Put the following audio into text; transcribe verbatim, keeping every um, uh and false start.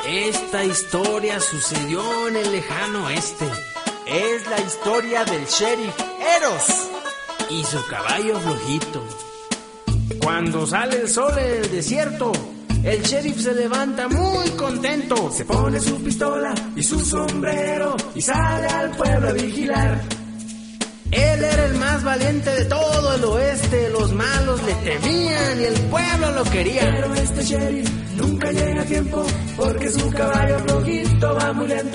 Esta historia sucedió en el lejano oeste. Es la historia del sheriff Eros y su caballo flojito. Cuando sale el sol en el desierto, el sheriff se levanta muy contento. Se pone su pistola y su sombrero y sale al pueblo a vigilar. Él era el más valiente de todo el oeste. Los malos le temían y el pueblo lo quería. Pero este sheriff nunca llega a tiempo porque su caballo flojito va muy lento.